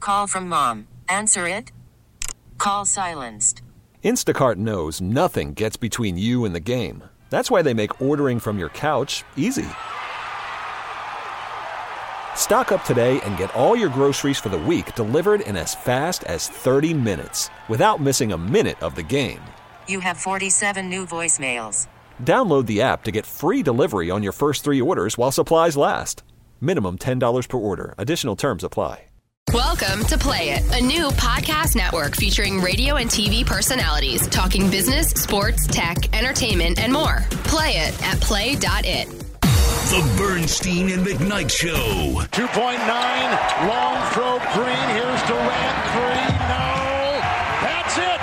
Call from mom. Answer it. Call silenced. Instacart knows nothing gets between you and the game. That's why they make ordering from your couch easy. Stock up today and get all your groceries for the week delivered in as fast as 30 minutes without missing a minute of the game. You have 47 new voicemails. Download the app to get free delivery on your first 3 orders while supplies last. Minimum $10 per order. Additional terms apply. Welcome to Play It, a new podcast network featuring radio and TV personalities talking business, sports, tech, entertainment, and more. Play it at play.it. The Bernstein and McKnight Show. 2.9, long throw, Green. Here's Durant, 3. No, that's it.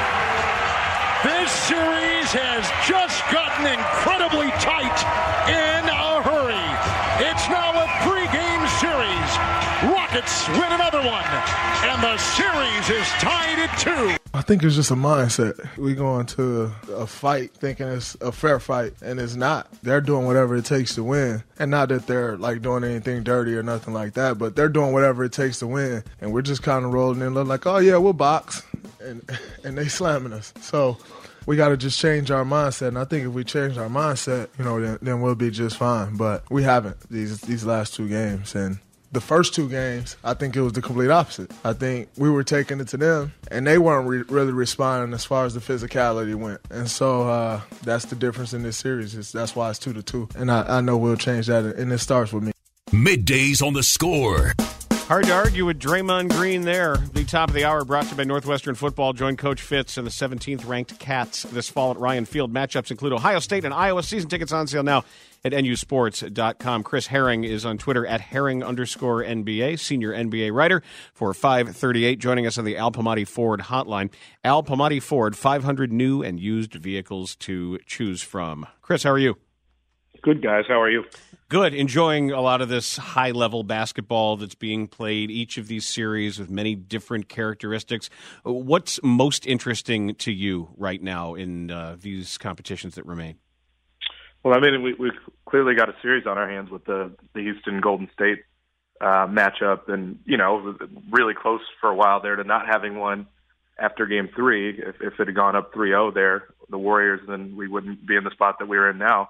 This series has just gotten incredibly tight in a hurry. It's now a 3-game series. Rockets win another one, and the series is tied at 2. I think it's just a mindset. We go into a fight thinking it's a fair fight, and it's not. They're doing whatever it takes to win, and not that they're like doing anything dirty or nothing like that, but they're doing whatever it takes to win, and we're just kind of rolling in like, oh yeah, we'll box, and they slamming us. So we got to just change our mindset, and I think if we change our mindset, then we'll be just fine. But we haven't these last 2 games, and the first 2 games, I think it was the complete opposite. I think we were taking it to them, and they weren't really responding as far as the physicality went. And so that's the difference in this series. That's why it's 2-2. And I know we'll change that, and it starts with me. Middays on the Score. Hard to argue with Draymond Green there. The top of the hour brought to you by Northwestern Football. Join Coach Fitz and the 17th-ranked Cats this fall at Ryan Field. Matchups include Ohio State and Iowa. Season tickets on sale now at nusports.com. Chris Herring is on Twitter at Herring_NBA, senior NBA writer for 538, joining us on the Al Pamati Ford hotline. Al Pamati Ford, 500 new and used vehicles to choose from. Chris, how are you? Good, guys. How are you? Good. Enjoying a lot of this high-level basketball that's being played, each of these series with many different characteristics. What's most interesting to you right now in these competitions that remain? Well, I mean, we've clearly got a series on our hands with the Houston Golden State matchup, and, really close for a while there to not having one after Game 3. If it had gone up 3-0 there, the Warriors, then we wouldn't be in the spot that we are in now.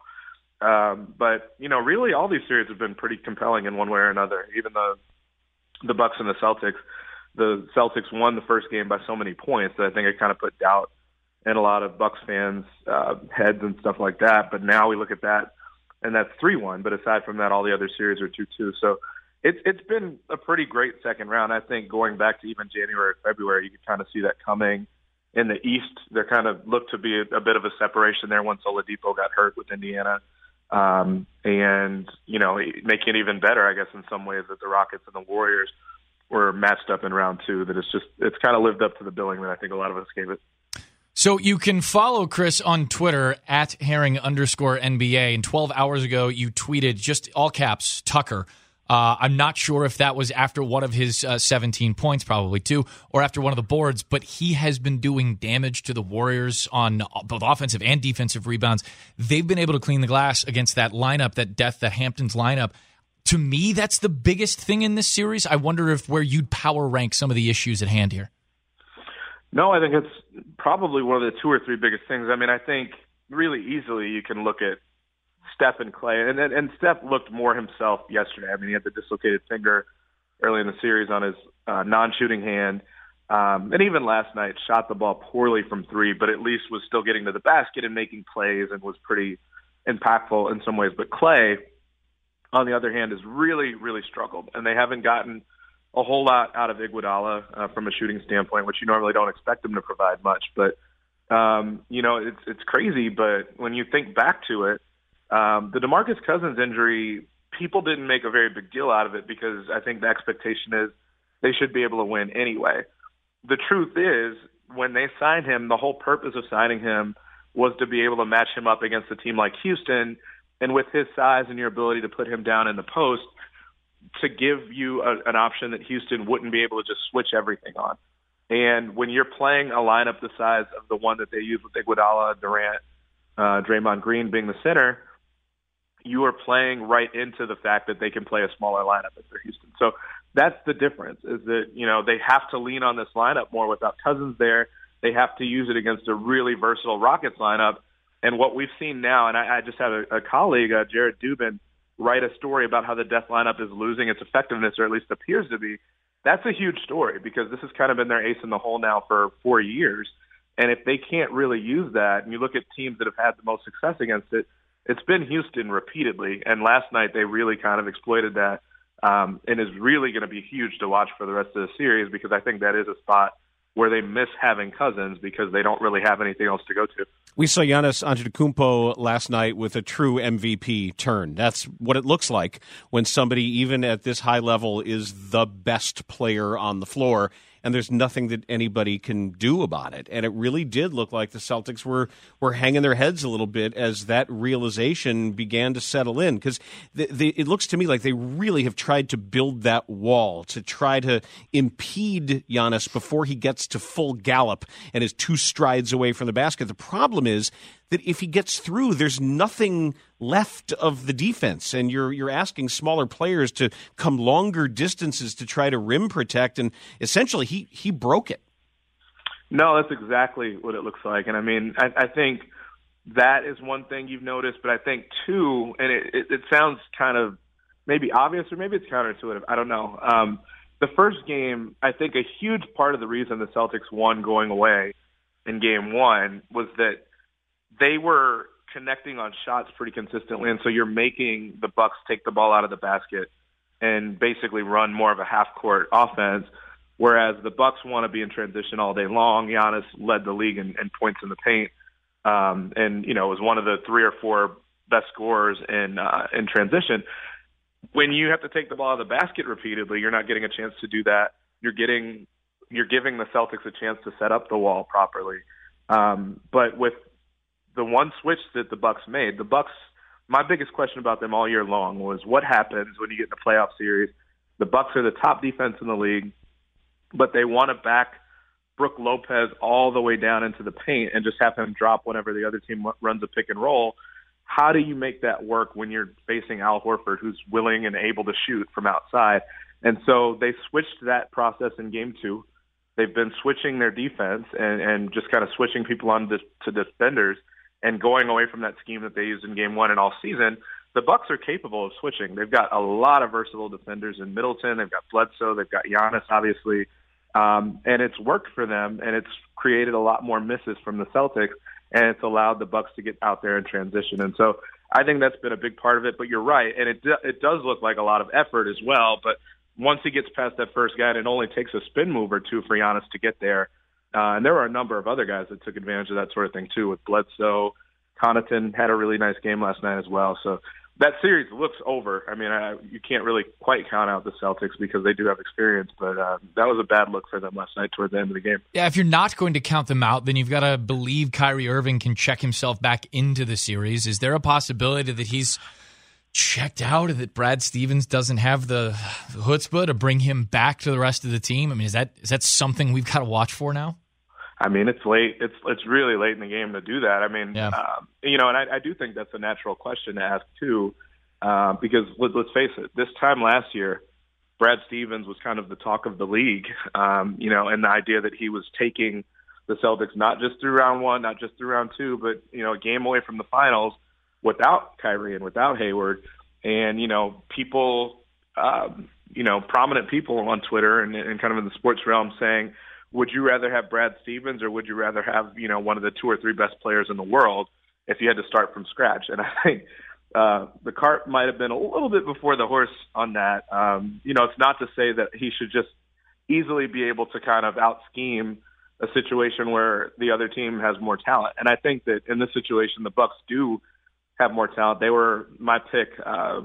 But, really all these series have been pretty compelling in one way or another. Even the Bucks and the Celtics won the first game by so many points that I think it kind of put doubt in a lot of Bucks fans' heads and stuff like that. But now we look at that, and that's 3-1. But aside from that, all the other series are 2-2. So it's been a pretty great second round. I think going back to even January or February, you could kind of see that coming. In the East, there kind of looked to be a bit of a separation there once Oladipo got hurt with Indiana. And, making it even better, I guess, in some ways that the Rockets and the Warriors were matched up in round 2, that it's kind of lived up to the billing that I think a lot of us gave it. So you can follow Chris on Twitter at Herring_NBA. And 12 hours ago, you tweeted just all caps, Tucker. I'm not sure if that was after one of his 17 points, probably 2, or after one of the boards, but he has been doing damage to the Warriors on both offensive and defensive rebounds. They've been able to clean the glass against that lineup, that Hamptons lineup. To me, that's the biggest thing in this series. I wonder where you'd power rank some of the issues at hand here. No, I think it's probably one of the 2 or 3 biggest things. I mean, I think really easily you can look at Steph and Clay, and Steph looked more himself yesterday. I mean, he had the dislocated finger early in the series on his non-shooting hand, and even last night shot the ball poorly from 3, but at least was still getting to the basket and making plays and was pretty impactful in some ways. But Clay, on the other hand, has really, really struggled, and they haven't gotten a whole lot out of Iguodala from a shooting standpoint, which you normally don't expect him to provide much. But, it's crazy, but when you think back to it, the DeMarcus Cousins injury, people didn't make a very big deal out of it because I think the expectation is they should be able to win anyway. The truth is, when they signed him, the whole purpose of signing him was to be able to match him up against a team like Houston, and with his size and your ability to put him down in the post, to give you an option that Houston wouldn't be able to just switch everything on. And when you're playing a lineup the size of the one that they use with Iguodala, Durant, Draymond Green being the center, you are playing right into the fact that they can play a smaller lineup if they're Houston. So that's the difference, is that, they have to lean on this lineup more without Cousins there. They have to use it against a really versatile Rockets lineup. And what we've seen now, and I just had a colleague, Jared Dubin, write a story about how the Death lineup is losing its effectiveness, or at least appears to be. That's a huge story, because this has kind of been their ace in the hole now for 4 years. And if they can't really use that, and you look at teams that have had the most success against it, it's been Houston repeatedly. And last night they really kind of exploited that, and is really going to be huge to watch for the rest of the series, because I think that is a spot where they miss having Cousins because they don't really have anything else to go to. We saw Giannis Antetokounmpo last night with a true MVP turn. That's what it looks like when somebody, even at this high level, is the best player on the floor, and there's nothing that anybody can do about it. And it really did look like the Celtics were hanging their heads a little bit as that realization began to settle in, because it looks to me like they really have tried to build that wall to try to impede Giannis before he gets to full gallop and is 2 strides away from the basket. The problem is that if he gets through, there's nothing left of the defense, and you're asking smaller players to come longer distances to try to rim protect, and essentially he broke it. No, that's exactly what it looks like. And I mean, I think that is one thing you've noticed, but I think too, and it sounds kind of maybe obvious, or maybe it's counterintuitive, I don't know. The first game, I think a huge part of the reason the Celtics won going away in game 1 was that they were connecting on shots pretty consistently, and so you're making the Bucks take the ball out of the basket and basically run more of a half-court offense, whereas the Bucks want to be in transition all day long. Giannis led the league in points in the paint, and was one of the 3 or 4 best scorers in transition. When you have to take the ball out of the basket repeatedly, you're not getting a chance to do that. You're giving the Celtics a chance to set up the wall properly. But with the one switch that the Bucks made, my biggest question about them all year long was what happens when you get in a playoff series. The Bucks are the top defense in the league, but they want to back Brook Lopez all the way down into the paint and just have him drop whenever the other team runs a pick and roll. How do you make that work when you're facing Al Horford, who's willing and able to shoot from outside? And so they switched that process in game 2. They've been switching their defense and just kind of switching people on to defenders and going away from that scheme that they used in game 1 and all season. The Bucks are capable of switching. They've got a lot of versatile defenders in Middleton. They've got Bledsoe. They've got Giannis, obviously. And it's worked for them, and it's created a lot more misses from the Celtics, and it's allowed the Bucks to get out there and transition. And so I think that's been a big part of it. But you're right, and it does look like a lot of effort as well. But once he gets past that first guy, it only takes a spin move or 2 for Giannis to get there. And there were a number of other guys that took advantage of that sort of thing too, with Bledsoe. Connaughton had a really nice game last night as well. So that series looks over. I mean, you can't really quite count out the Celtics because they do have experience, but that was a bad look for them last night toward the end of the game. Yeah, if you're not going to count them out, then you've got to believe Kyrie Irving can check himself back into the series. Is there a possibility that he's checked out, or that Brad Stevens doesn't have the chutzpah to bring him back to the rest of the team? I mean, is that something we've got to watch for now? I mean, it's late. It's really late in the game to do that. I mean, yeah. And I do think that's a natural question to ask too, because let's face it, this time last year, Brad Stevens was kind of the talk of the league, and the idea that he was taking the Celtics not just through round 1, not just through round 2, but a game away from the finals without Kyrie and without Hayward, and people, prominent people on Twitter and kind of in the sports realm saying, would you rather have Brad Stevens or would you rather have, one of the 2 or 3 best players in the world if you had to start from scratch? And I think the cart might have been a little bit before the horse on that. It's not to say that he should just easily be able to kind of out-scheme a situation where the other team has more talent. And I think that in this situation, the Bucks do have more talent. They were my pick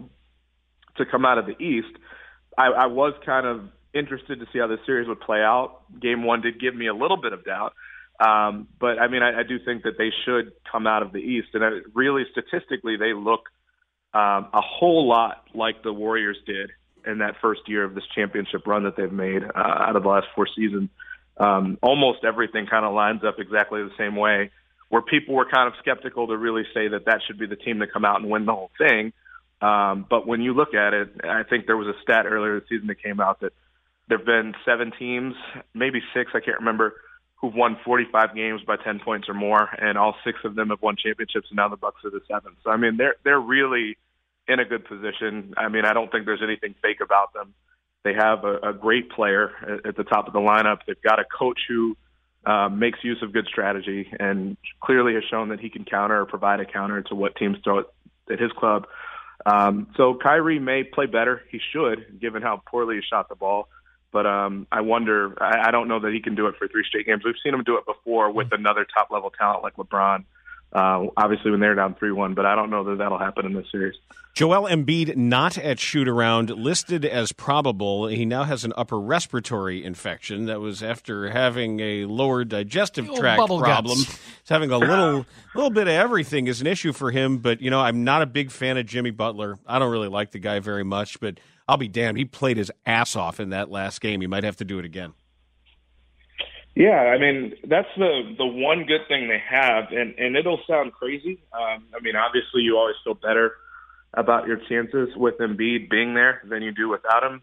to come out of the East. I was kind of interested to see how this series would play out. Game 1 did give me a little bit of doubt. But, I mean, I do think that they should come out of the East. And really, statistically, they look a whole lot like the Warriors did in that first year of this championship run that they've made out of the last 4 seasons. Almost everything kind of lines up exactly the same way, where people were kind of skeptical to really say that should be the team to come out and win the whole thing. But when you look at it, I think there was a stat earlier this season that came out that there have been 7 teams, maybe 6, I can't remember, who've won 45 games by 10 points or more, and all 6 of them have won championships, and now the Bucks are the 7th. So, I mean, they're really in a good position. I mean, I don't think there's anything fake about them. They have a great player at the top of the lineup. They've got a coach who makes use of good strategy and clearly has shown that he can counter or provide a counter to what teams throw at his club. So Kyrie may play better. He should, given how poorly he shot the ball. But I wonder, I don't know that he can do it for 3 straight games. We've seen him do it before with another top-level talent like LeBron, obviously when they're down 3-1, but I don't know that that'll happen in this series. Joel Embiid not at shoot-around, listed as probable. He now has an upper respiratory infection. That was after having a lower digestive tract problem. He's having a little bit of everything is an issue for him, but, you know, I'm not a big fan of Jimmy Butler. I don't really like the guy very much, but I'll be damned. He played his ass off in that last game. He might have to do it again. Yeah, I mean, that's the one good thing they have, and it'll sound crazy. I mean, obviously you always feel better about your chances with Embiid being there than you do without him.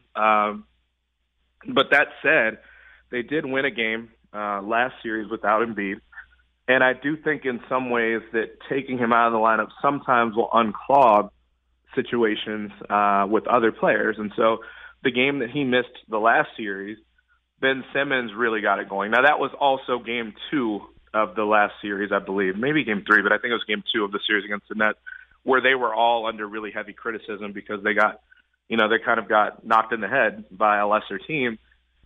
But that said, they did win a game last series without Embiid, and I do think in some ways that taking him out of the lineup sometimes will unclog situations with other players. And so the game that he missed the last series, Ben Simmons really got it going. Now, that was also game 2 of the last series, I believe. Maybe game 3, but I think it was game 2 of the series against the Nets, where they were all under really heavy criticism because they got, you know, they kind of got knocked in the head by a lesser team.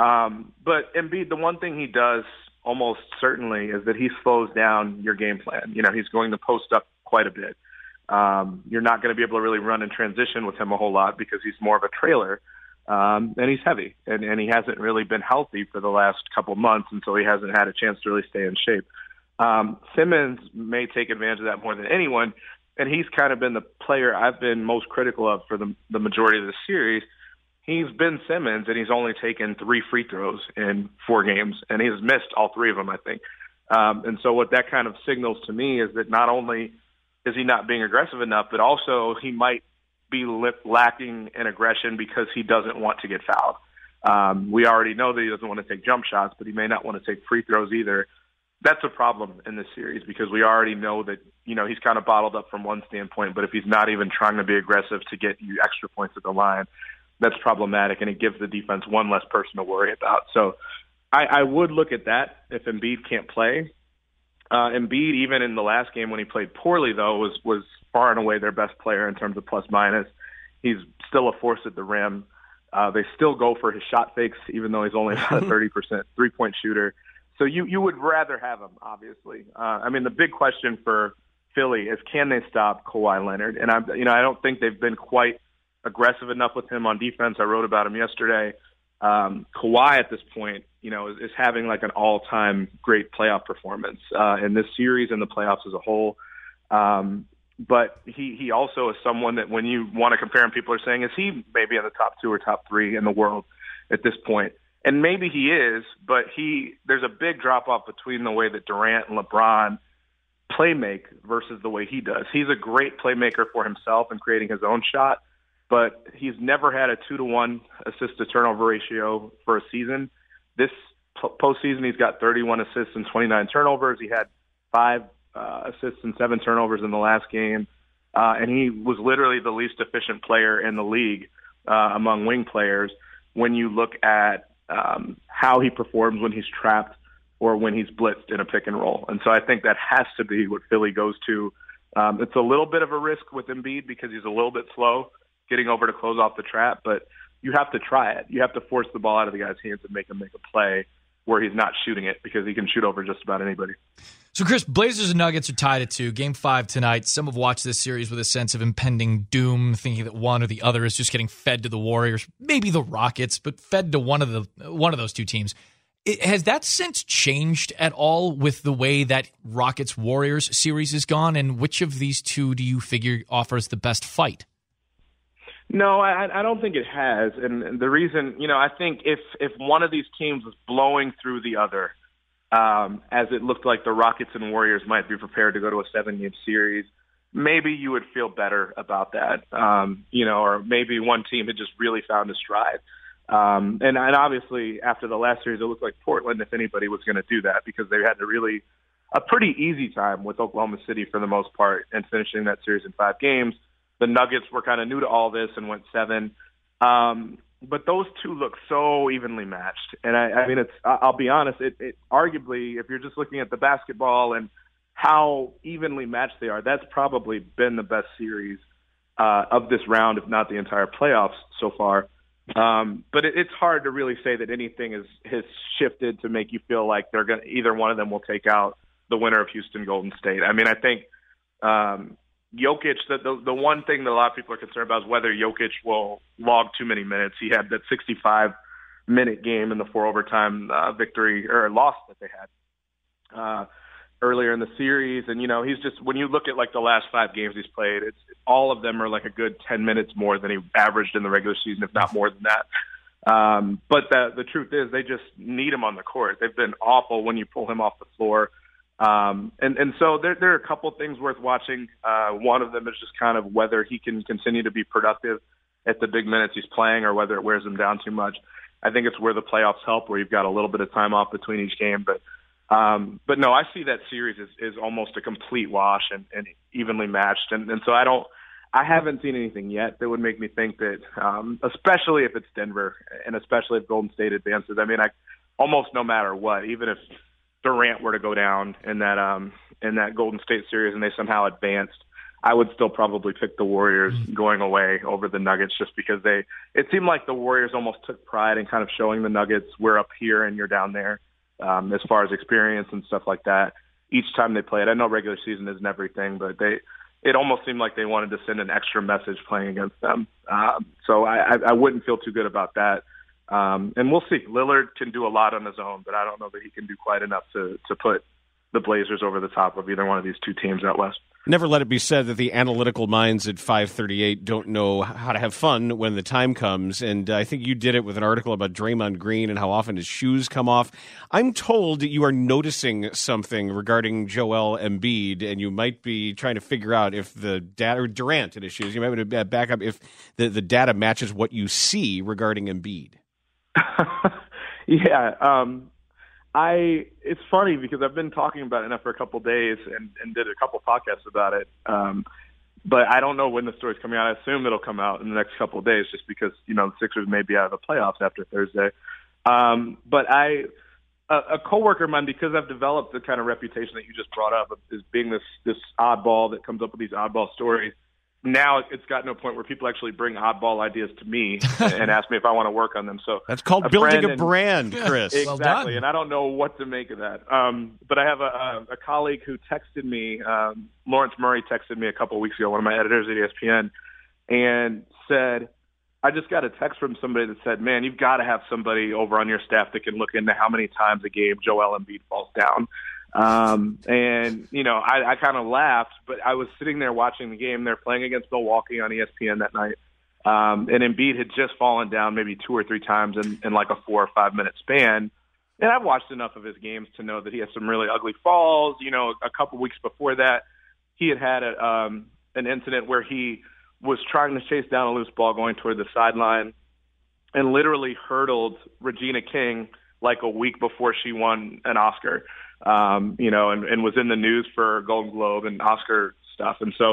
But Embiid, the one thing he does almost certainly is that he slows down your game plan. You know, he's going to post up quite a bit. You're not going to be able to really run in transition with him a whole lot because he's more of a trailer. And he's heavy, and he hasn't really been healthy for the last couple months, and so he hasn't had a chance to really stay in shape. Simmons may take advantage of that more than anyone, and he's kind of been the player I've been most critical of for the majority of the series. He's been Simmons, and he's only taken 3 free throws in 4 games, and he's missed all 3 of them, I think. And so what that kind of signals to me is that not only is he not being aggressive enough, but also he might be lacking in aggression because he doesn't want to get fouled. We already know that he doesn't want to take jump shots, but he may not want to take free throws either. That's a problem in this series because we already know that, you know, he's kind of bottled up from one standpoint, but if he's not even trying to be aggressive to get you extra points at the line, that's problematic, and it gives the defense one less person to worry about. So I would look at that if Embiid can't play. Embiid, even in the last game when he played poorly, though, was far and away their best player in terms of plus-minus. He's still a force at the rim. They still go for his shot fakes, even though he's only about a 30% three-point shooter. So you would rather have him, obviously. I mean, the big question for Philly is, can they stop Kawhi Leonard? And I don't think they've been quite aggressive enough with him on defense. I wrote about him yesterday. Kawhi at this point, you know, is having like an all-time great playoff performance in this series and the playoffs as a whole. But he also is someone that when you want to compare him, people are saying, is he maybe in the top 2 or top 3 in the world at this point? And maybe he is, but there's a big drop-off between the way that Durant and LeBron play make versus the way he does. He's a great playmaker for himself and creating his own shot, but he's never had a 2-to-1 assist-to-turnover ratio for a season. This postseason, he's got 31 assists and 29 turnovers. He had 5 assists and 7 turnovers in the last game, and he was literally the least efficient player in the league among wing players when you look at how he performs when he's trapped or when he's blitzed in a pick and roll. And so I think that has to be what Philly goes to. It's a little bit of a risk with Embiid because he's a little bit slow getting over to close off the trap, but you have to try it. You have to force the ball out of the guy's hands and make him make a play where he's not shooting it because he can shoot over just about anybody. So, Chris, Blazers and Nuggets are tied at 2. Game 5 tonight. Some have watched this series with a sense of impending doom, thinking that one or the other is just getting fed to the Warriors, maybe the Rockets, but fed to one of those 2 teams. Has that sense changed at all with the way that Rockets-Warriors series has gone, and which of these 2 do you figure offers the best fight? No, I don't think it has. And the reason, you know, I think if one of these teams was blowing through the other, as it looked like the Rockets and Warriors might be prepared to go to a 7-game series, maybe you would feel better about that, or maybe one team had just really found a stride. And obviously, after the last series, it looked like Portland, if anybody, was going to do that because they had a pretty easy time with Oklahoma City for the most part and finishing that series in 5 games. The Nuggets were kind of new to all this and went 7. But those two look so evenly matched. And I mean, I'll be honest, it arguably, if you're just looking at the basketball and how evenly matched they are, that's probably been the best series of this round, if not the entire playoffs so far. But it's hard to really say that anything has shifted to make you feel like either one of them will take out the winner of Houston Golden State. I mean, I think Jokic, the one thing that a lot of people are concerned about is whether Jokic will log too many minutes. He had that 65-minute game in the 4 overtime victory or loss that they had earlier in the series. And, he's just, when you look at like the last 5 games he's played, all of them are like a good 10 minutes more than he averaged in the regular season, if not more than that. But the truth is they just need him on the court. They've been awful when you pull him off the floor. And so there are a couple things worth watching. One of them is just kind of whether he can continue to be productive at the big minutes he's playing or whether it wears him down too much. I think it's where the playoffs help, where you've got a little bit of time off between each game. But no, I see that series is almost a complete wash and evenly matched. And so I haven't seen anything yet that would make me think that, especially if it's Denver and especially if Golden State advances. I mean, almost no matter what, even if Durant were to go down in that Golden State series and they somehow advanced, I would still probably pick the Warriors going away over the Nuggets just because it seemed like the Warriors almost took pride in kind of showing the Nuggets, we're up here and you're down there. As far as experience and stuff like that, each time they played. I know regular season isn't everything, but it almost seemed like they wanted to send an extra message playing against them. So I wouldn't feel too good about that. And we'll see. Lillard can do a lot on his own, but I don't know that he can do quite enough to put the Blazers over the top of either one of these two teams out west. Never let it be said that the analytical minds at 538 don't know how to have fun when the time comes. And I think you did it with an article about Draymond Green and how often his shoes come off. I'm told you are noticing something regarding Joel Embiid, and you might be trying to figure out if the data, or Durant in his shoes, you might want to back up if the data matches what you see regarding Embiid. Yeah. It's funny because I've been talking about it now for a couple of days and did a couple podcasts about it. But I don't know when the story's coming out. I assume it'll come out in the next couple of days just because, the Sixers may be out of the playoffs after Thursday. But a coworker of mine, because I've developed the kind of reputation that you just brought up as being this oddball that comes up with these oddball stories. Now it's gotten to a point where people actually bring oddball ideas to me and ask me if I want to work on them. So that's called building a brand, Chris. Exactly, well done. And I don't know what to make of that. But I have a colleague who texted me, Lawrence Murray texted me a couple of weeks ago, one of my editors at ESPN, and said, I just got a text from somebody that said, man, you've got to have somebody over on your staff that can look into how many times a game Joel Embiid falls down. And, I kind of laughed, but I was sitting there watching the game. They're playing against Milwaukee on ESPN that night. And Embiid had just fallen down maybe 2 or 3 times in like a 4 or 5 minute span. And I've watched enough of his games to know that he has some really ugly falls. A couple weeks before that, he had an incident where he was trying to chase down a loose ball going toward the sideline and literally hurdled Regina King like a week before she won an Oscar. And was in the news for Golden Globe and Oscar stuff. And so,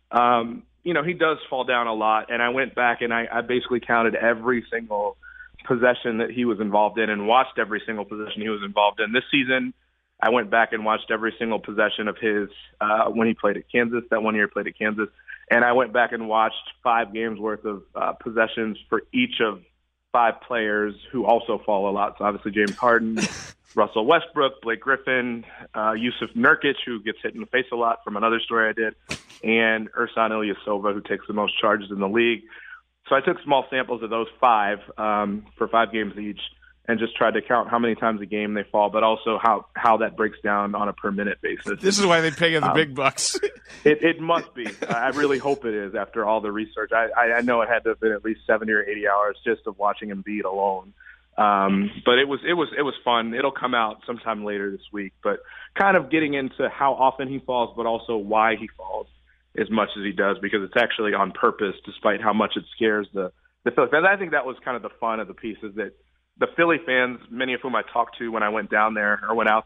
he does fall down a lot. And I went back and I basically counted every single possession that he was involved in and watched every single possession he was involved in. This season, I went back and watched every single possession of his when he played at Kansas, that one year he played at Kansas. And I went back and watched 5 games worth of possessions for each of 5 players who also fall a lot. So obviously James Harden, Russell Westbrook, Blake Griffin, Yusuf Nurkic, who gets hit in the face a lot from another story I did, and Ersan Ilyasova, who takes the most charges in the league. So I took small samples of those 5 for 5 games each and just tried to count how many times a game they fall, but also how that breaks down on a per-minute basis. This is why they pay you the big bucks. It must be. I really hope it is after all the research. I know it had to have been at least 70 or 80 hours just of watching Embiid alone. But it was fun. It'll come out sometime later this week. But kind of getting into how often he falls, but also why he falls. as much as he does, because it's actually on purpose, despite how much it scares the Philly fans. I think that was kind of the fun of the piece, is that the Philly fans, many of whom I talked to when I went out there,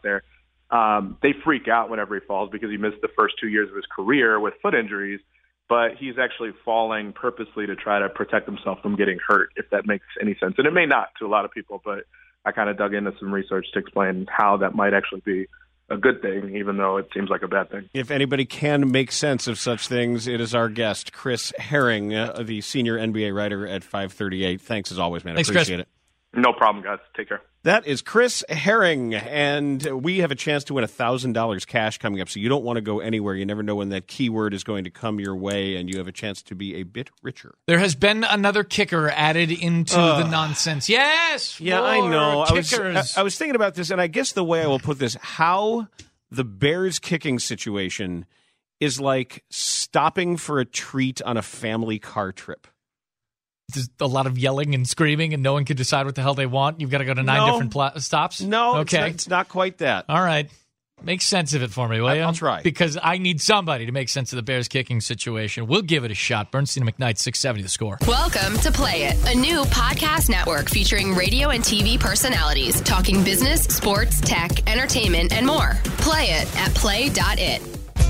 they freak out whenever he falls because he missed the first 2 years of his career with foot injuries, but he's actually falling purposely to try to protect himself from getting hurt, if that makes any sense. And it may not to a lot of people, but I kind of dug into some research to explain how that might actually be a good thing, even though it seems like a bad thing. If anybody can make sense of such things, it is our guest, Chris Herring, the senior NBA writer at 538. Thanks as always, man. I appreciate it. No problem, guys. Take care. That is Chris Herring, and we have a chance to win $1,000 cash coming up, so you don't want to go anywhere. You never know when that keyword is going to come your way, and you have a chance to be a bit richer. There has been another kicker added into the nonsense. Yes! Yeah, I know. Kickers. I was thinking about this, and I guess the way I will put this, how the Bears kicking situation is like stopping for a treat on a family car trip. There's a lot of yelling and screaming, and no one can decide what the hell they want. You've got to go to 9 different stops? No, okay. It's not quite that. All right. Make sense of it for me, will you? I'll try. Because I need somebody to make sense of the Bears kicking situation. We'll give it a shot. Bernstein and McKnight, 670 The Score. Welcome to Play It, a new podcast network featuring radio and TV personalities talking business, sports, tech, entertainment, and more. Play it at play.it.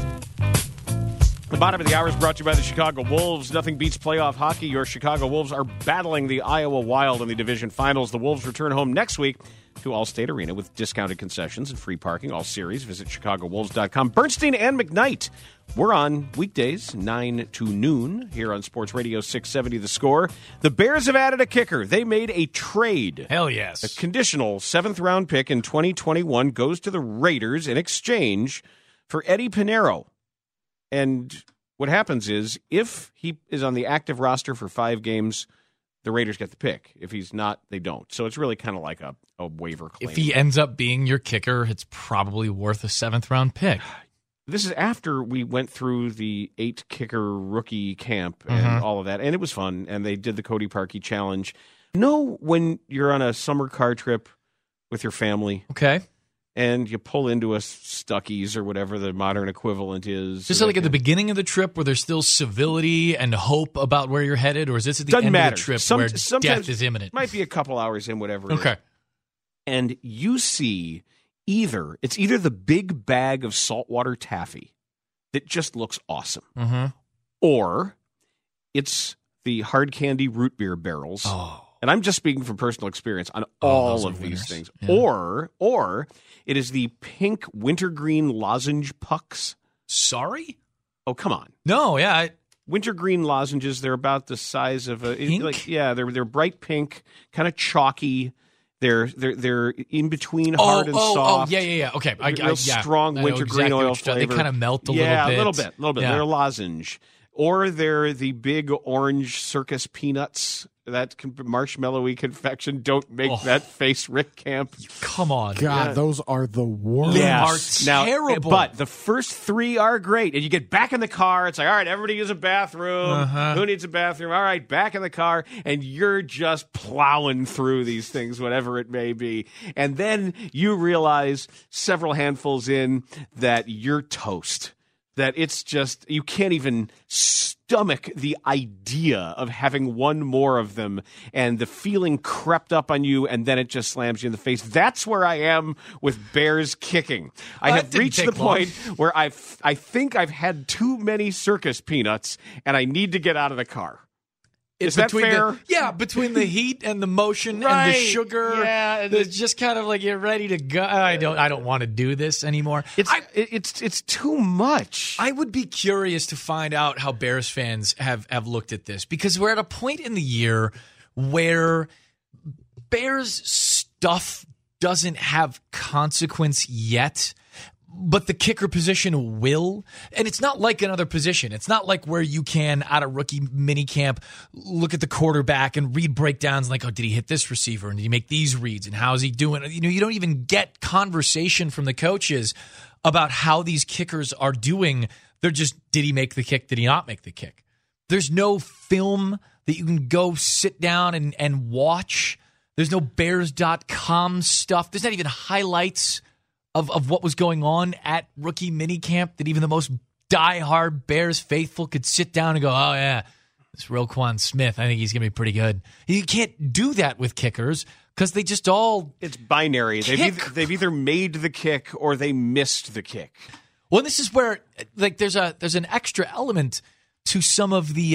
The bottom of the hour is brought to you by the Chicago Wolves. Nothing beats playoff hockey. Your Chicago Wolves are battling the Iowa Wild in the division finals. The Wolves return home next week to Allstate Arena with discounted concessions and free parking all series. Visit ChicagoWolves.com. Bernstein and McKnight. We're on weekdays, 9 to noon, here on Sports Radio 670 The Score. The Bears have added a kicker. They made a trade. Hell yes. A conditional 7th-round pick in 2021 goes to the Raiders in exchange for Eddie Pinheiro. And what happens is, if he is on the active roster for 5 games, the Raiders get the pick. If he's not, they don't. So it's really kind of like a waiver claim. If he ends up being your kicker, it's probably worth a 7th-round pick. This is after we went through the 8-kicker rookie camp and all of that, and it was fun, and they did the Cody Parkey challenge. When you're on a summer car trip with your family. Okay. And you pull into a Stuckey's or whatever the modern equivalent is. Just like at the beginning of the trip where there's still civility and hope about where you're headed, or is this at the end of the trip where death is imminent? Might be a couple hours in, whatever. Okay. And you see it's either the big bag of saltwater taffy that just looks awesome, or it's the hard candy root beer barrels. Oh. And I'm just speaking from personal experience on all of these things. Yeah. Or it is the pink wintergreen lozenge pucks. Sorry? Oh, come on. No, yeah. Wintergreen lozenges, they're about the size of a pink? They're bright pink, kind of chalky. They're in between hard and soft. Oh, yeah. Okay. Real strong wintergreen oil flavor. They kind of melt a little bit. Yeah, a little bit. Yeah. They're a lozenge. Or they're the big orange circus peanuts. That marshmallowy confection. Don't make that face, Rick Camp. Come on. God, those are the worst. Yes. They are terrible. But the first 3 are great. And you get back in the car. It's like, all right, everybody uses a bathroom. Who needs a bathroom? All right, back in the car. And you're just plowing through these things, whatever it may be. And then you realize several handfuls in that you're toast. That it's just, you can't even stomach the idea of having one more of them, and the feeling crept up on you, and then it just slams you in the face. That's where I am with Bears kicking. I have reached the point where I think I've had too many circus peanuts, and I need to get out of the car. Is that fair? Between the heat and the motion and the sugar. Yeah, it's just kind of like you're ready to go. I don't want to do this anymore. It's too much. I would be curious to find out how Bears fans have looked at this, because we're at a point in the year where Bears stuff doesn't have consequence yet. But the kicker position will. And it's not like another position. It's not like where you can, at a rookie minicamp, look at the quarterback and read breakdowns like, oh, did he hit this receiver? And did he make these reads? And how's he doing? You don't even get conversation from the coaches about how these kickers are doing. They're just, did he make the kick? Did he not make the kick? There's no film that you can go sit down and watch. There's no Bears.com stuff. There's not even highlights of what was going on at rookie minicamp that even the most diehard Bears faithful could sit down and go, oh, yeah, this Roquan Smith, I think he's going to be pretty good. You can't do that with kickers because they just all It's binary. They've either made the kick or they missed the kick. Well, this is where like there's an extra element to some of the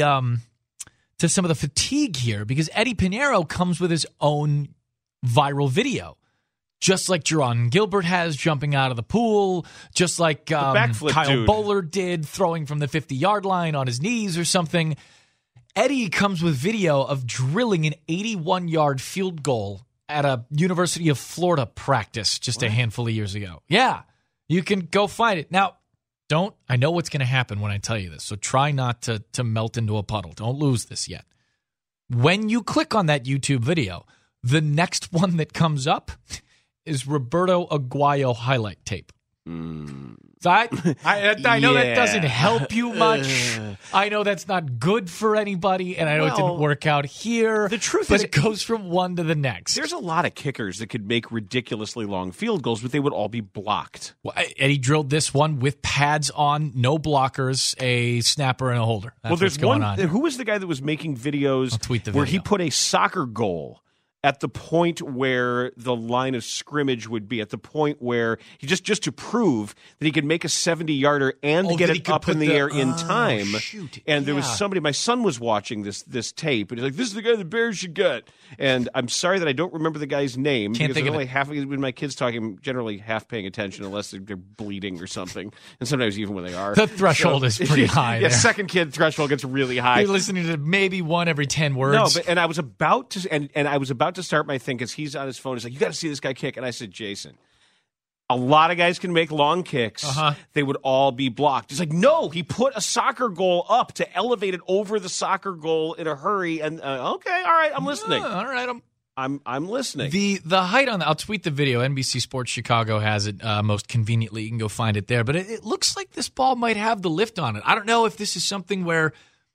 fatigue here because Eddie Pinheiro comes with his own viral video. Just like Jerron Gilbert has jumping out of the pool, just like Kyle Bowler did throwing from the 50-yard line on his knees or something. Eddie comes with video of drilling an 81-yard field goal at a University of Florida practice just a handful of years ago. Yeah, you can go find it. Now, I know what's going to happen when I tell you this, so try not to melt into a puddle. Don't lose this yet. When you click on that YouTube video, the next one that comes up is Roberto Aguayo highlight tape. So I know that doesn't help you much. I know that's not good for anybody, and I know it didn't work out here. The truth is, is, it goes from one to the next. There's a lot of kickers that could make ridiculously long field goals, but they would all be blocked. Well, Eddie drilled this one with pads on, no blockers, a snapper, and a holder. That's there's what's going on. Who was the guy that was making videos where he put a soccer goal at the point where the line of scrimmage would be, at the point where he just to prove that he could make a 70-yarder and get it up in the air in time. And there was somebody, my son was watching this tape, and he's like, this is the guy the Bears should get. And I'm sorry that I don't remember the guy's name. Can't because think of only it. When my kids talking, I'm generally half paying attention unless they're bleeding or something. And sometimes even when they are. The threshold is pretty high. Yeah, there. Second kid threshold gets really high. You're listening to maybe one every 10 words. No, and I was about to start my thing because he's on his phone. He's like, you got to see this guy kick. And I said, Jason, a lot of guys can make long kicks. They would all be blocked. He's like, no, he put a soccer goal up to elevate it over the soccer goal in a hurry. And okay, all right, I'm listening. All right, I'm listening. The height on I'll tweet the video. NBC Sports Chicago has it most conveniently. You can go find it there. But it looks like this ball might have the lift on it. I don't know if this is something where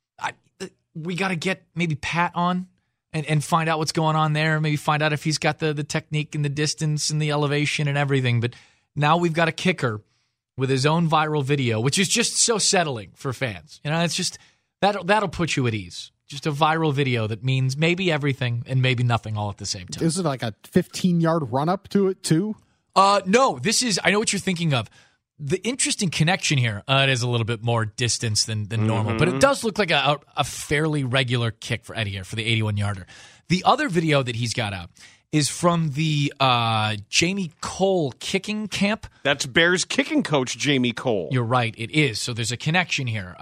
we got to get maybe Pat on and find out what's going on there. Maybe find out if he's got the technique and the distance and the elevation and everything. But now we've got a kicker with his own viral video, which is just so settling for fans. You know, it's just that'll put you at ease. Just a viral video that means maybe everything and maybe nothing all at the same time. Is it like a 15-yard run-up to it, too? No, this is – I know what you're thinking of. The interesting connection here, it is a little bit more distance than normal, but it does look like a fairly regular kick for Eddie here for the 81-yarder. The other video that he's got out is from the Jamie Cole kicking camp. That's Bears kicking coach Jamie Cole. You're right, it is. So there's a connection here.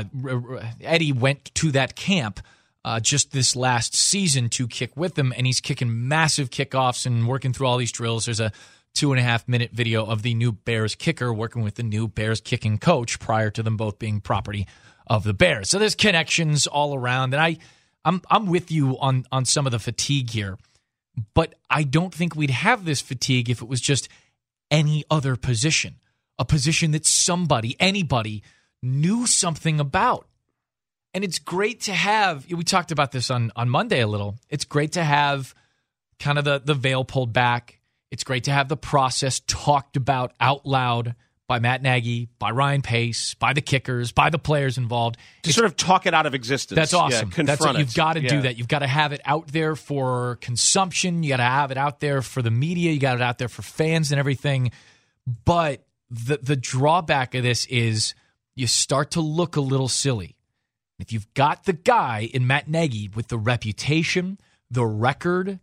Eddie went to that camp just this last season to kick with them, and he's kicking massive kickoffs and working through all these drills. There's a 2.5-minute video of the new Bears kicker working with the new Bears kicking coach prior to them both being property of the Bears. So there's connections all around, and I'm with you on some of the fatigue here. But I don't think we'd have this fatigue if it was just any other position, a position that anybody knew something about. And it's great to have, we talked about this on Monday a little, it's great to have kind of the veil pulled back. It's great to have the process talked about out loud by Matt Nagy, by Ryan Pace, by the kickers, by the players involved. To sort of talk it out of existence. That's awesome. Yeah, that's what you've got to do. That you've got to have it out there for consumption. You got to have it out there for the media. You got it out there for fans and everything. But the drawback of this is you start to look a little silly. If you've got the guy in Matt Nagy with the reputation, the record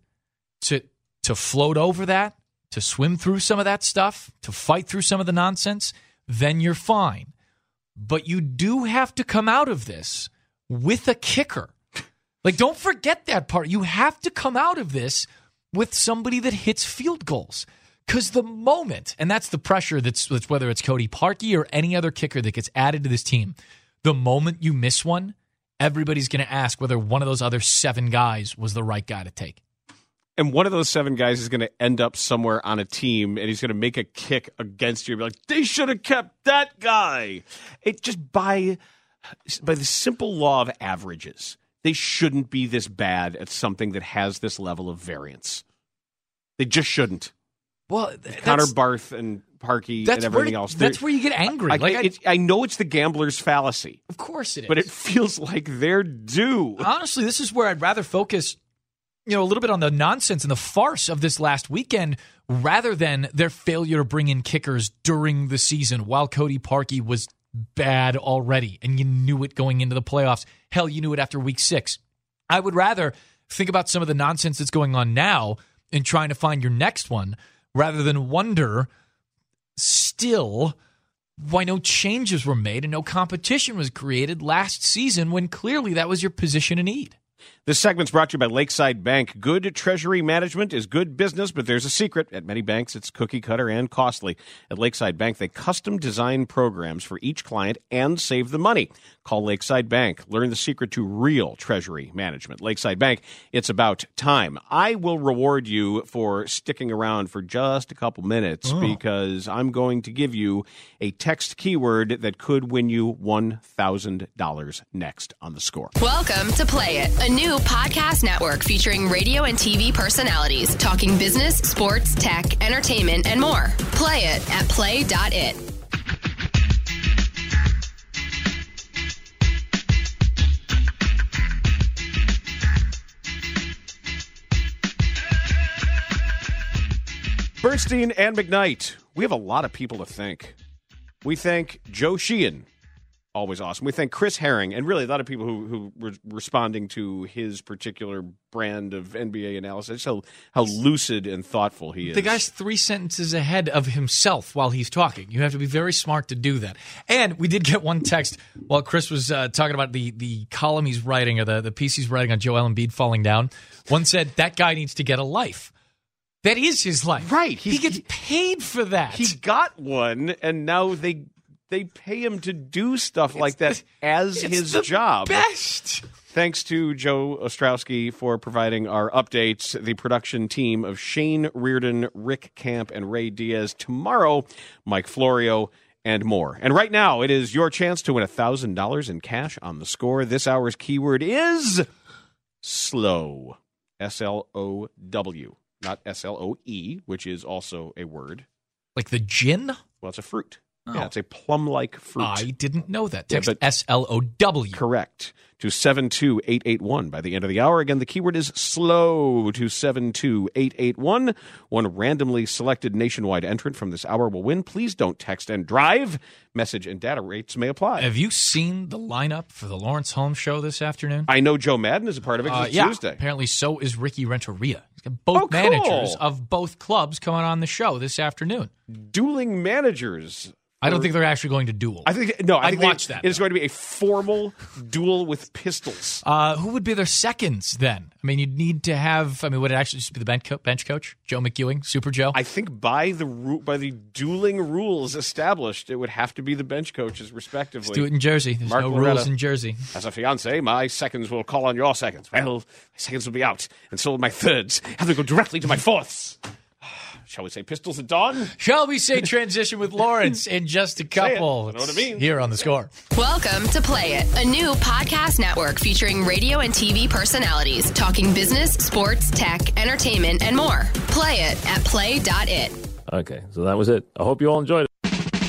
to float over that, to swim through some of that stuff, to fight through some of the nonsense, then you're fine. But you do have to come out of this with a kicker. Like, don't forget that part. You have to come out of this with somebody that hits field goals. Because the moment, and that's the pressure that's whether it's Cody Parkey or any other kicker that gets added to this team, the moment you miss one, everybody's going to ask whether one of those other 7 guys was the right guy to take. And one of those 7 guys is going to end up somewhere on a team, and he's going to make a kick against you. Be like, they should have kept that guy. It just by the simple law of averages, they shouldn't be this bad at something that has this level of variance. They just shouldn't. Well, Connor Barth and Parkey and everything else. That's where you get angry. I know it's the gambler's fallacy. Of course it is. But it feels like they're due. Honestly, this is where I'd rather focus, a little bit on the nonsense and the farce of this last weekend rather than their failure to bring in kickers during the season while Cody Parkey was bad already, and you knew it going into the playoffs. Hell, you knew it after week 6. I would rather think about some of the nonsense that's going on now and trying to find your next one rather than wonder still why no changes were made and no competition was created last season when clearly that was your position of need. This segment's brought to you by Lakeside Bank. Good treasury management is good business, but there's a secret. At many banks, it's cookie cutter and costly. At Lakeside Bank, they custom design programs for each client and save the money. Call Lakeside Bank. Learn the secret to real treasury management. Lakeside Bank, it's about time. I will reward you for sticking around for just a couple minutes because I'm going to give you a text keyword that could win you $1,000 next on The Score. Welcome to Play It, a new podcast network featuring radio and TV personalities talking business, sports, tech, entertainment, and more. Play it at play.it. Bernstein and McKnight. We have a lot of people to thank. We thank Joe Sheehan. Always awesome. We thank Chris Herring, and really a lot of people who were responding to his particular brand of NBA analysis. How lucid and thoughtful he is. The guy's 3 sentences ahead of himself while he's talking. You have to be very smart to do that. And we did get one text while Chris was talking about the column he's writing, or the piece he's writing on Joel Embiid falling down. One said, that guy needs to get a life. That is his life. Right. He gets paid for that. He got one, and now they pay him to do stuff like that as his job. Best. Thanks to Joe Ostrowski for providing our updates. The production team of Shane Reardon, Rick Camp, and Ray Diaz. Tomorrow, Mike Florio, and more. And right now, it is your chance to win $1,000 in cash on The Score. This hour's keyword is slow. S-L-O-W. Not S-L-O-E, which is also a word. Like the gin? Well, it's a fruit. Oh. Yeah, it's a plum-like fruit. I didn't know that. Text S-L-O-W. Correct. To 72881 by the end of the hour. Again, the keyword is slow to 72881. One randomly selected nationwide entrant from this hour will win. Please don't text and drive. Message and data rates may apply. Have you seen the lineup for the Lawrence Holmes show this afternoon? I know Joe Madden is a part of it because it's Tuesday. Apparently so is Ricky Renteria. He's got both managers of both clubs coming on the show this afternoon. Dueling managers. I don't think they're actually going to duel. I'd watch that. It's going to be a formal duel with pistols. Who would be their seconds then? I mean, you'd need to have. I mean, would it actually just be the bench coach, Joe McEwing, Super Joe? I think by the dueling rules established, it would have to be the bench coaches, respectively. Let's do it in Jersey. There's Mark no Loretta, rules in Jersey. As a fiance, my seconds will call on your seconds. Well, my seconds will be out, and so will my thirds. Have to go directly to my fourths. Shall we say pistols at dawn? Shall we say transition with Lawrence in just a couple? I know what it means. Here on The Score. Welcome to Play It, a new podcast network featuring radio and TV personalities talking business, sports, tech, entertainment, and more. Play it at play.it. Okay, so that was it. I hope you all enjoyed it.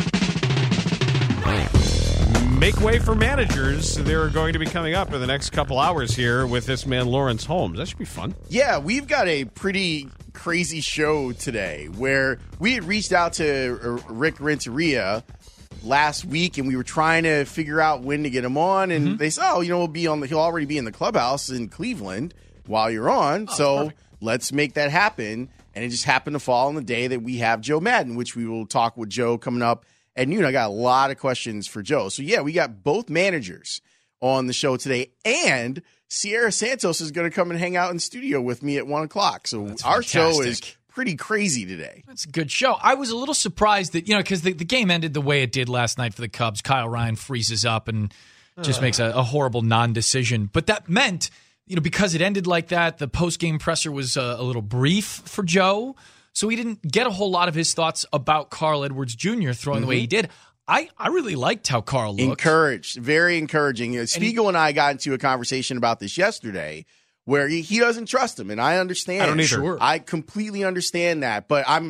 Make way for managers. They're going to be coming up in the next couple hours here with this man, Lawrence Holmes. That should be fun. Yeah, we've got a pretty crazy show today where we had reached out to Rick Renteria last week and we were trying to figure out when to get him on. And they said, he'll already be in the clubhouse in Cleveland while you're on. So let's make that happen. And it just happened to fall on the day that we have Joe Madden, which we will talk with Joe coming up at noon. I got a lot of questions for Joe. So, yeah, we got both managers on the show today. And Sierra Santos is going to come and hang out in studio with me at 1 o'clock. So our show is pretty crazy today. That's a good show. I was a little surprised that, because the game ended the way it did last night for the Cubs. Kyle Ryan freezes up and just makes a horrible non-decision. But that meant, because it ended like that, the post-game presser was a little brief for Joe. So we didn't get a whole lot of his thoughts about Carl Edwards Jr. throwing the way he did. I really liked how Carl looked. Encouraged. Very encouraging. Spiegel and I got into a conversation about this yesterday where he doesn't trust him, and I understand. I don't either. Sure. I completely understand that, but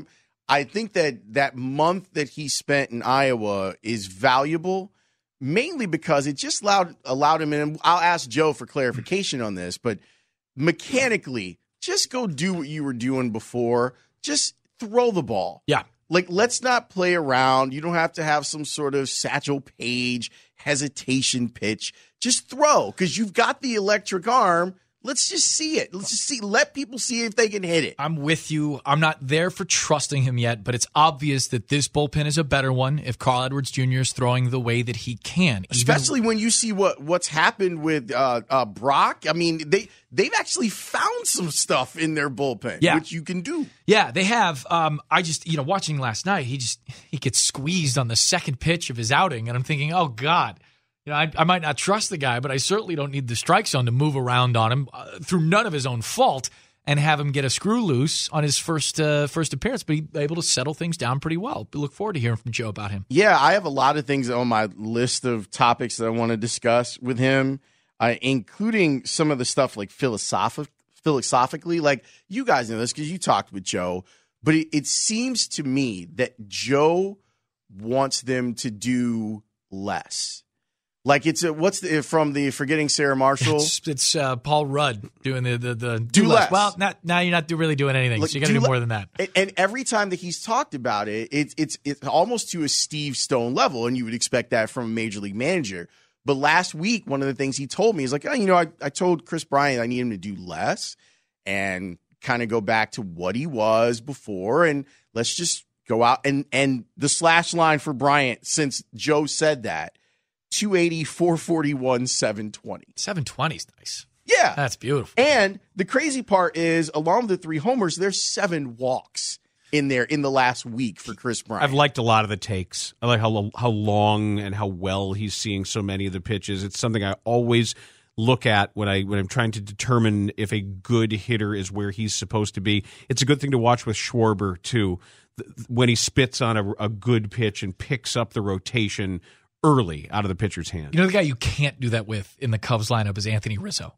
I think that month that he spent in Iowa is valuable, mainly because it just allowed him, and I'll ask Joe for clarification on this, but mechanically, just go do what you were doing before. Just throw the ball. Yeah. Like, let's not play around. You don't have to have some sort of Satchel Paige hesitation pitch. Just throw, because you've got the electric arm. Let's just see it. Let people see if they can hit it. I'm with you. I'm not there for trusting him yet, but it's obvious that this bullpen is a better one if Carl Edwards Jr. is throwing the way that he can. Especially when you see what's happened with Brock. I mean, they've actually found some stuff in their bullpen, which you can do. Yeah, they have. I just, watching last night, he gets squeezed on the second pitch of his outing, and I'm thinking, oh, God. I might not trust the guy, but I certainly don't need the strike zone to move around on him through none of his own fault and have him get a screw loose on his first appearance. But he's able to settle things down pretty well. We look forward to hearing from Joe about him. Yeah, I have a lot of things on my list of topics that I want to discuss with him, including some of the stuff like philosophically. Like, you guys know this because you talked with Joe, but it seems to me that Joe wants them to do less. Like, it's from the Forgetting Sarah Marshall? It's Paul Rudd doing the do less. Well, now you're not really doing anything, so you got to do more than that. And every time that he's talked about it, it's almost to a Steve Stone level, and you would expect that from a major league manager. But last week, one of the things he told me is like, I told Chris Bryant I need him to do less and kind of go back to what he was before, and let's just go out. And the slash line for Bryant, since Joe said that, 280, 441, 720. 720 is nice. Yeah. That's beautiful. And the crazy part is, along with the 3 homers, there's 7 walks in there in the last week for Chris Bryant. I've liked a lot of the takes. I like how long and how well he's seeing so many of the pitches. It's something I always look at when I'm trying to determine if a good hitter is where he's supposed to be. It's a good thing to watch with Schwarber, too, when he spits on a good pitch and picks up the rotation early out of the pitcher's hand. The guy you can't do that with in the Cubs lineup is Anthony Rizzo.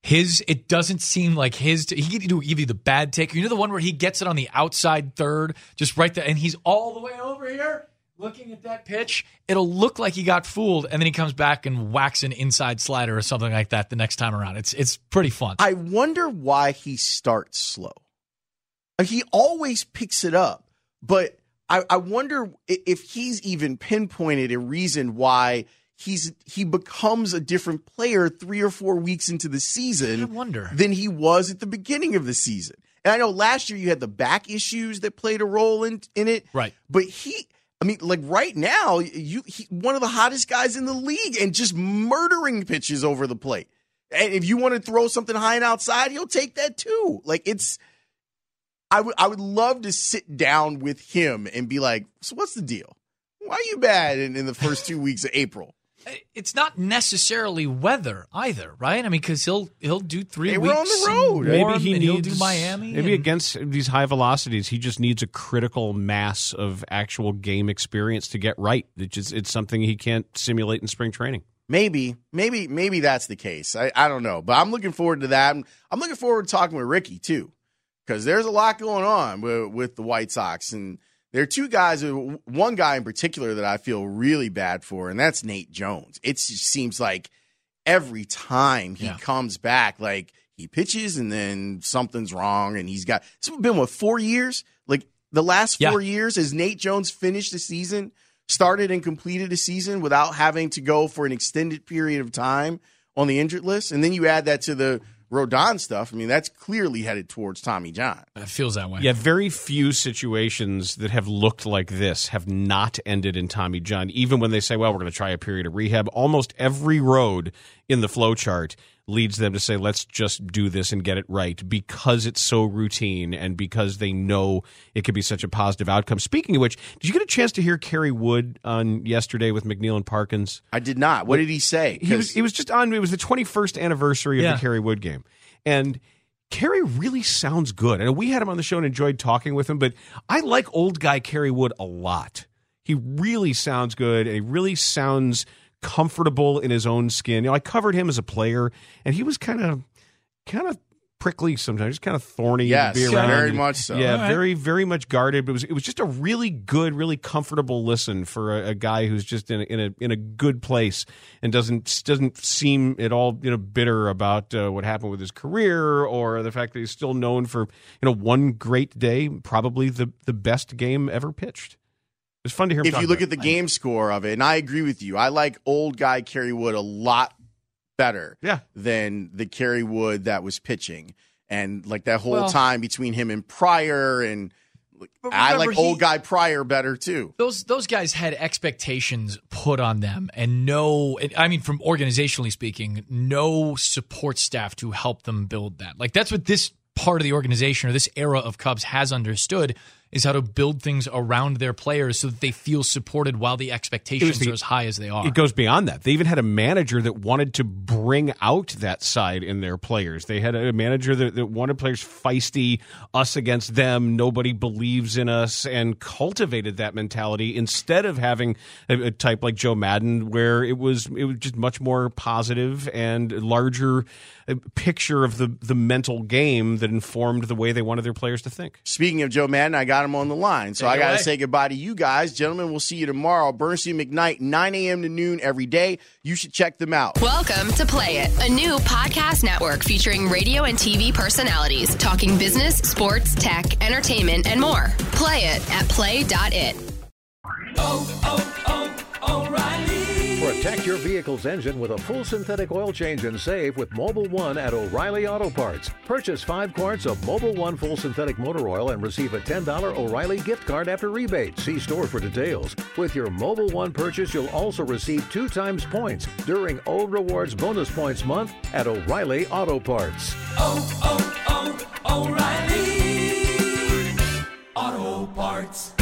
It doesn't seem like he can do either the bad take, the one where he gets it on the outside third, just right there, and he's all the way over here looking at that pitch. It'll look like he got fooled, and then he comes back and whacks an inside slider or something like that the next time around. It's pretty fun. I wonder why he starts slow. He always picks it up, but I wonder if he's even pinpointed a reason why he becomes a different player 3 or 4 weeks into the season than he was at the beginning of the season. And I know last year you had the back issues that played a role in it. Right. But right now, one of the hottest guys in the league and just murdering pitches over the plate. And if you want to throw something high and outside, he'll take that too. I would love to sit down with him and be like, so what's the deal? Why are you bad in the first 2 weeks of April? It's not necessarily weather either, right? I mean, because he'll do 3 weeks. We're on the road. Maybe he'll do Miami. Maybe against these high velocities, he just needs a critical mass of actual game experience to get right. It's something he can't simulate in spring training. Maybe that's the case. I don't know, but I'm looking forward to that. I'm looking forward to talking with Ricky too, because there's a lot going on with the White Sox, and there are 2 guys, one guy in particular that I feel really bad for, and that's Nate Jones. It just seems like every time he comes back, like he pitches and then something's wrong, and it's been 4 years? Like the last 4 years, has Nate Jones finished the season, started and completed a season without having to go for an extended period of time on the injured list? And then you add that to the Rodon stuff. I mean, that's clearly headed towards Tommy John. It feels that way. Yeah, very few situations that have looked like this have not ended in Tommy John. Even when they say, well, we're going to try a period of rehab, almost every road in the flow chart leads them to say, let's just do this and get it right, because it's so routine and because they know it could be such a positive outcome. Speaking of which, did you get a chance to hear Kerry Wood on yesterday with McNeil and Parkins? I did not. What did he say? He was just on. It was the 21st anniversary of the Kerry Wood game, and Kerry really sounds good. And we had him on the show and enjoyed talking with him, but I like old guy Kerry Wood a lot. He really sounds good, and he really sounds comfortable in his own skin. I covered him as a player, and he was kind of prickly sometimes, just kind of thorny. Yes, to be around. very much so. Yeah, right. very, very much guarded. But it was just a really good, really comfortable listen for a guy who's just in a good place and doesn't seem at all bitter about what happened with his career or the fact that he's still known for one great day, probably the best game ever pitched. It's fun to hear him If talk you look about at the game score of it, and I agree with you, I like old guy Kerry Wood a lot better than the Kerry Wood that was pitching. And like that whole time between him and Pryor, and I like old guy Pryor better too. Those guys had expectations put on them, and from organizationally speaking, no support staff to help them build that. Like that's what this part of the organization or this era of Cubs has understood, is how to build things around their players so that they feel supported while the expectations are as high as they are. It goes beyond that. They even had a manager that wanted to bring out that side in their players. They had a manager that wanted players feisty, us against them, nobody believes in us, and cultivated that mentality instead of having a type like Joe Madden where it was just much more positive and larger picture of the mental game that informed the way they wanted their players to think. Speaking of Joe Madden, I got him on the line. So I got to say goodbye to you guys. Gentlemen, we'll see you tomorrow. Bernstein McKnight, 9 a.m. to noon every day. You should check them out. Welcome to Play It, a new podcast network featuring radio and TV personalities talking business, sports, tech, entertainment, and more. Play it at play.it. O'Reilly. Protect your vehicle's engine with a full synthetic oil change and save with Mobil 1 at O'Reilly Auto Parts. Purchase 5 quarts of Mobil 1 full synthetic motor oil and receive a $10 O'Reilly gift card after rebate. See store for details. With your Mobil 1 purchase, you'll also receive 2 times points during O Rewards Bonus Points Month at O'Reilly Auto Parts. O'Reilly Auto Parts.